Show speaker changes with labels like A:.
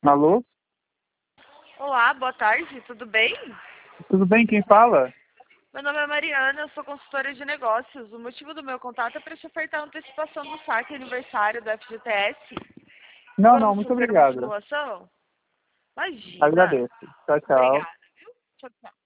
A: Alô?
B: Olá, boa tarde, tudo bem?
A: Tudo bem? Quem fala?
B: Meu nome é Mariana, eu sou consultora de negócios. O motivo do meu contato é para te ofertar a antecipação do saque aniversário do FGTS.
A: Não, não,
B: Vamos
A: muito
B: fazer uma
A: obrigado.
B: simulação? Imagina.
A: Agradeço. Tchau, tchau.
B: Obrigada, viu? Tchau, tchau.